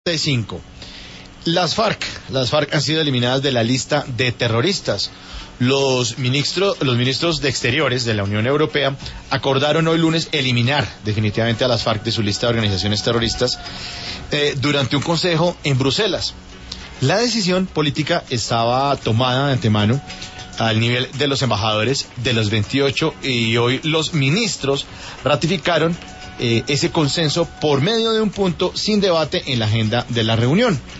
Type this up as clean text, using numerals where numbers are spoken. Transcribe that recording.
5. Las FARC han sido eliminadas de la lista de terroristas. Los ministros de Exteriores de la Unión Europea acordaron hoy lunes eliminar definitivamente a las FARC de su lista de organizaciones terroristas durante un consejo en Bruselas. La decisión política estaba tomada de antemano al nivel de los embajadores de los 28 y hoy los ministros ratificaron ese consenso por medio de un punto sin debate en la agenda de la reunión.